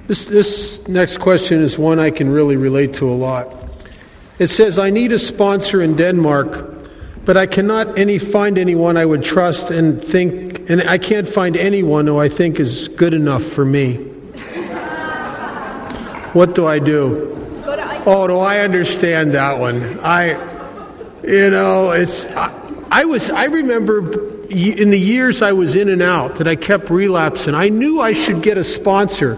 This next question is one I can really relate to a lot. It says, I need a sponsor in Denmark, but I cannot find anyone I would trust and I can't find anyone who I think is good enough for me. What do I do? Oh, do I understand that one? I remember in the years I was in and out that I kept relapsing. I knew I should get a sponsor.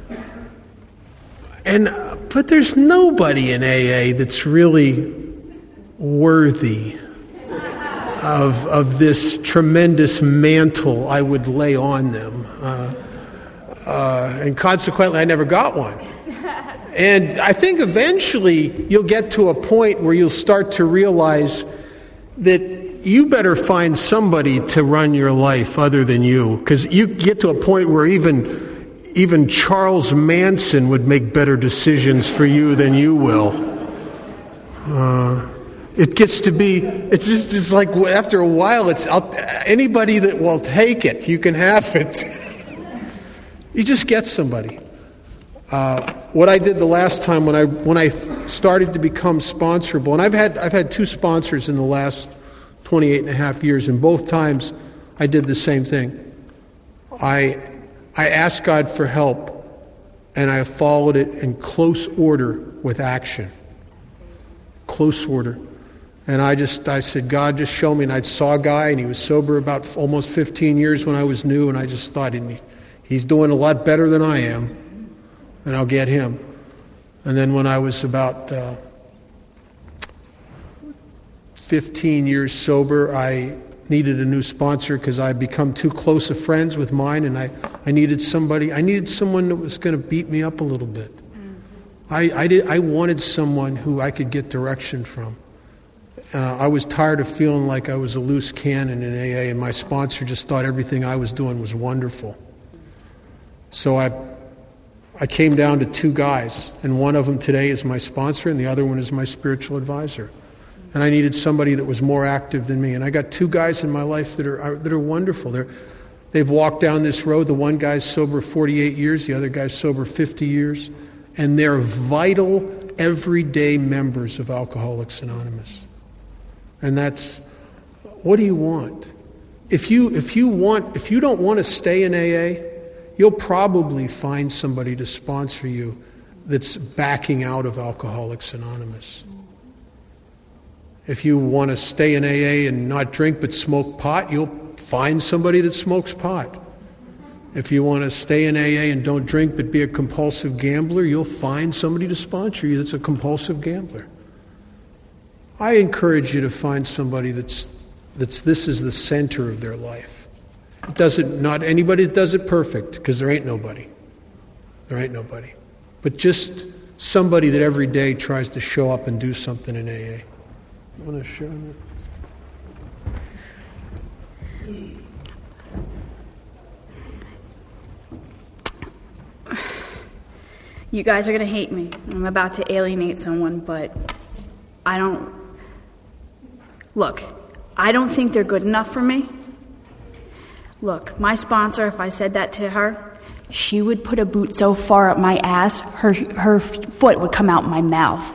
But there's nobody in AA that's really worthy of this tremendous mantle I would lay on them. And consequently, I never got one. And I think eventually you'll get to a point where you'll start to realize that you better find somebody to run your life other than you. Because you get to a point where even Charles Manson would make better decisions for you than you will. It gets to be, it's like after a while, anybody that will take it, you can have it. You just get somebody. What I did the last time when I started to become sponsorable, and I've had 2 sponsors in the last 28 and a half years, and both times I did the same thing. I asked God for help, and I followed it in close order with action. Close order. And I said, God, just show me. And I saw a guy, and he was sober about almost 15 years when I was new, and I just thought, he's doing a lot better than I am, and I'll get him. And then when I was about 15 years sober, I needed a new sponsor because I'd become too close of friends with mine, and I needed someone that was going to beat me up a little bit. I wanted someone who I could get direction from. I was tired of feeling like I was a loose cannon in AA, and my sponsor just thought everything I was doing was wonderful. So I came down to 2 guys, and one of them today is my sponsor, and the other one is my spiritual advisor. And I needed somebody that was more active than me. And I got 2 guys in my life that are wonderful. They've walked down this road. The one guy's sober 48 years, the other guy's sober 50 years. And they're vital, everyday members of Alcoholics Anonymous. And that's, what do you want? If you don't want to stay in AA, you'll probably find somebody to sponsor you that's backing out of Alcoholics Anonymous. If you want to stay in AA and not drink but smoke pot, you'll find somebody that smokes pot. If you want to stay in AA and don't drink but be a compulsive gambler, you'll find somebody to sponsor you that's a compulsive gambler. I encourage you to find somebody that's this is the center of their life. Not anybody that does it perfect, because there ain't nobody. There ain't nobody. But just somebody that every day tries to show up and do something in AA. You want to share that? You guys are going to hate me. I'm about to alienate someone, but I don't think they're good enough for me. Look, my sponsor, if I said that to her, she would put a boot so far up my ass, her foot would come out my mouth.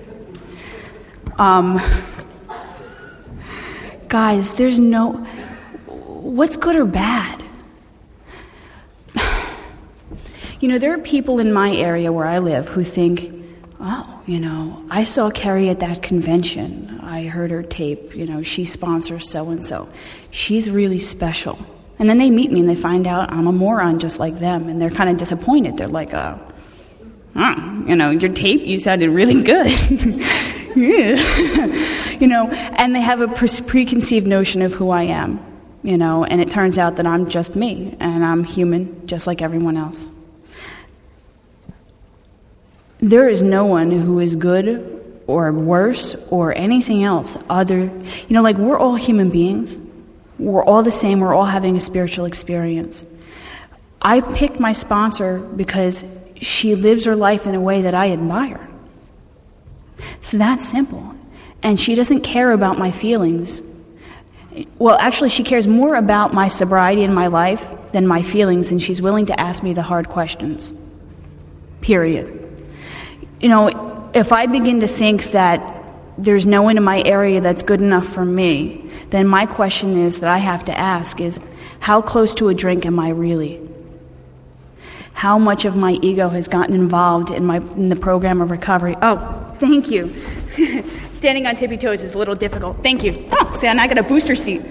Guys, there's what's good or bad? There are people in my area where I live who think, I saw Carrie at that convention. I heard her tape, she sponsors so-and-so. She's really special. And then they meet me and they find out I'm a moron just like them, and they're kind of disappointed. They're like, your tape, you sounded really good. And they have a preconceived notion of who I am, and it turns out that I'm just me, and I'm human just like everyone else. There is no one who is good or worse or anything else we're all human beings. We're all the same. We're all having a spiritual experience. I picked my sponsor because she lives her life in a way that I admire. It's that simple. And she doesn't care about my feelings. Well, actually, she cares more about my sobriety in my life than my feelings, and she's willing to ask me the hard questions. period. If I begin to think that there's no one in my area that's good enough for me, then my question is that I have to ask is, how close to a drink am I really? How much of my ego has gotten involved in the program of recovery? Oh, thank you. Standing on tippy toes is a little difficult. Thank you. Oh, see, I got a booster seat.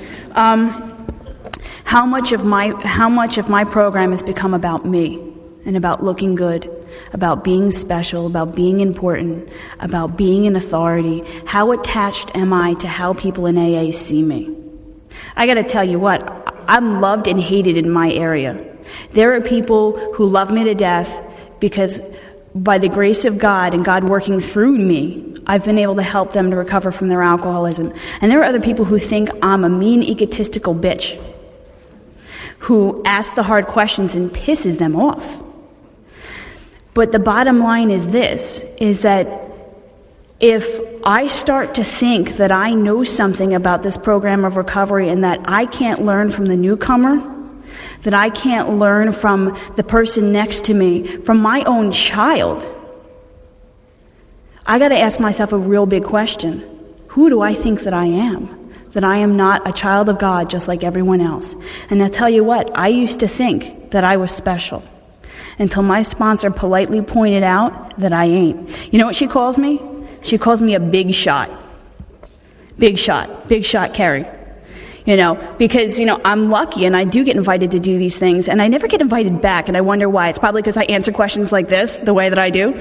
How much of my program has become about me and about looking good, about being special, about being important, about being an authority? How attached am I to how people in AA see me? I got to tell you what, I'm loved and hated in my area. There are people who love me to death because by the grace of God and God working through me, I've been able to help them to recover from their alcoholism. And there are other people who think I'm a mean, egotistical bitch who asks the hard questions and pisses them off. But the bottom line is this, is that if I start to think that I know something about this program of recovery and that I can't learn from the newcomer, that I can't learn from the person next to me, from my own child, I got to ask myself a real big question. Who do I think that I am? That I am not a child of God just like everyone else. And I'll tell you what, I used to think that I was special until my sponsor politely pointed out that I ain't. You know what she calls me? She calls me a big shot. Big shot Carrie. Because, I'm lucky and I do get invited to do these things and I never get invited back and I wonder why. It's probably because I answer questions like this the way that I do.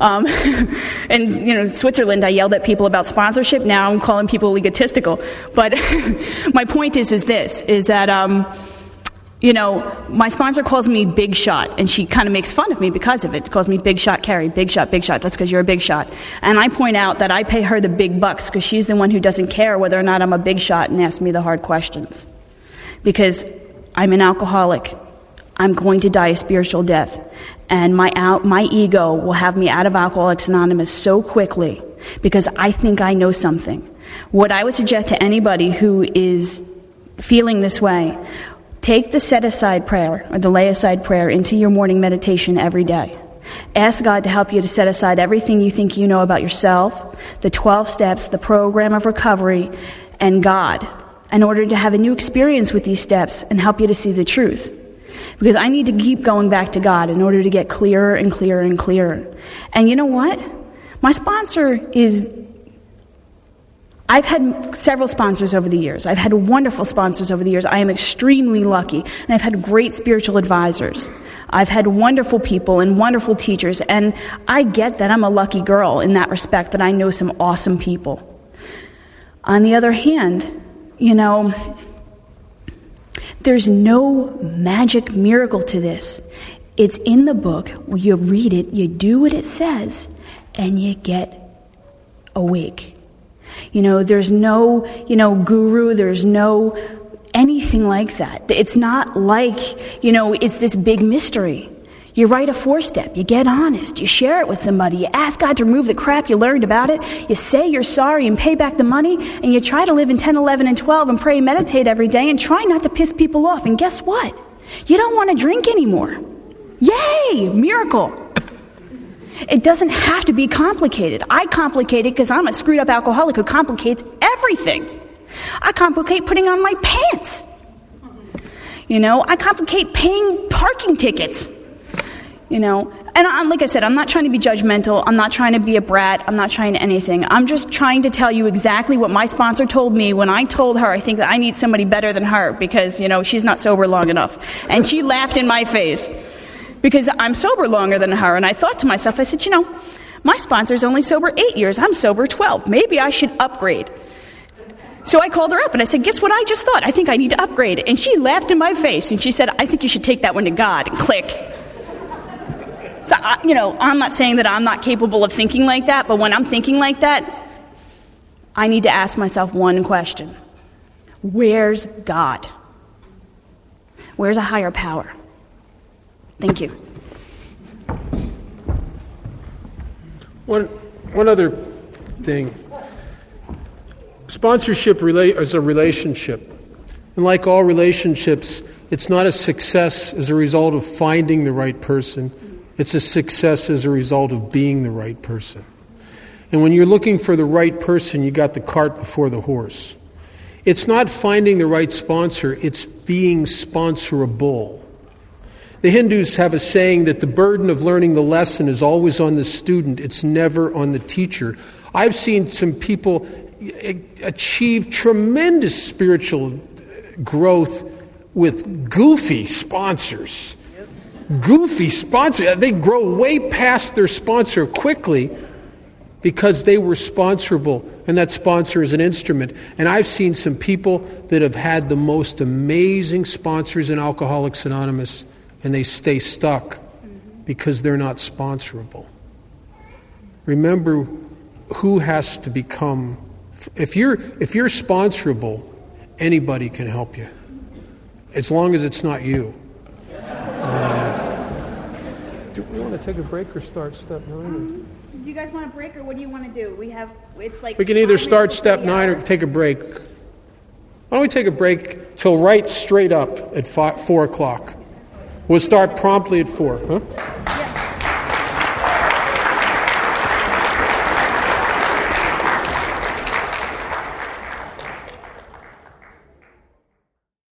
And, Switzerland, I yelled at people about sponsorship. Now I'm calling people egotistical. But my point is that, my sponsor calls me Big Shot, and she kind of makes fun of me because of it. She calls me Big Shot Carrie, Big Shot. That's because you're a big shot. And I point out that I pay her the big bucks because she's the one who doesn't care whether or not I'm a big shot and asks me the hard questions. Because I'm an alcoholic. I'm going to die a spiritual death. And my ego will have me out of Alcoholics Anonymous so quickly because I think I know something. What I would suggest to anybody who is feeling this way, take the set-aside prayer or the lay-aside prayer into your morning meditation every day. Ask God to help you to set aside everything you think you know about yourself, the 12 steps, the program of recovery, and God, in order to have a new experience with these steps and help you to see the truth. Because I need to keep going back to God in order to get clearer and clearer and clearer. And you know what? My sponsor I've had several sponsors over the years. I've had wonderful sponsors over the years. I am extremely lucky. And I've had great spiritual advisors. I've had wonderful people and wonderful teachers. And I get that I'm a lucky girl in that respect, that I know some awesome people. On the other hand, there's no magic miracle to this. It's in the book. You read it, you do what it says, and you get awake. There's no, guru, there's no anything like that. It's not like, it's this big mystery. You write a 4-step, you get honest, you share it with somebody, you ask God to remove the crap you learned about it, you say you're sorry and pay back the money, and you try to live in 10, 11, and 12 and pray and meditate every day and try not to piss people off. And guess what? You don't want to drink anymore. Yay! Miracle! It doesn't have to be complicated. I complicate it because I'm a screwed up alcoholic who complicates everything. I complicate putting on my pants. I complicate paying parking tickets. And like I said, I'm not trying to be judgmental. I'm not trying to be a brat. I'm not trying to anything. I'm just trying to tell you exactly what my sponsor told me when I told her I think that I need somebody better than her because, she's not sober long enough. And she laughed in my face. Because I'm sober longer than her. And I thought to myself, I said, my sponsor's only sober 8 years. I'm sober 12. Maybe I should upgrade. So I called her up and I said, guess what I just thought? I think I need to upgrade. And she laughed in my face and she said, I think you should take that one to God. And click. So, I'm not saying that I'm not capable of thinking like that, but when I'm thinking like that, I need to ask myself one question. Where's God? Where's a higher power? Thank you. One other thing. Sponsorship is a relationship. And like all relationships, it's not a success as a result of finding the right person. It's a success as a result of being the right person. And when you're looking for the right person, you got the cart before the horse. It's not finding the right sponsor, it's being sponsorable. The Hindus have a saying that the burden of learning the lesson is always on the student, it's never on the teacher. I've seen some people achieve tremendous spiritual growth with goofy sponsors. Goofy sponsors. They grow way past their sponsor quickly because they were sponsorable, and that sponsor is an instrument. And I've seen some people that have had the most amazing sponsors in Alcoholics Anonymous, and they stay stuck because they're not sponsorable. Remember who has to become. If you're sponsorable, anybody can help you, as long as it's not you. Do we want to take a break or start step 9? Do you guys want a break, or what do you want to do? We can either start step 9 or take a break. Why don't we take a break till right straight up at 4 o'clock? We'll start promptly at 4. Huh?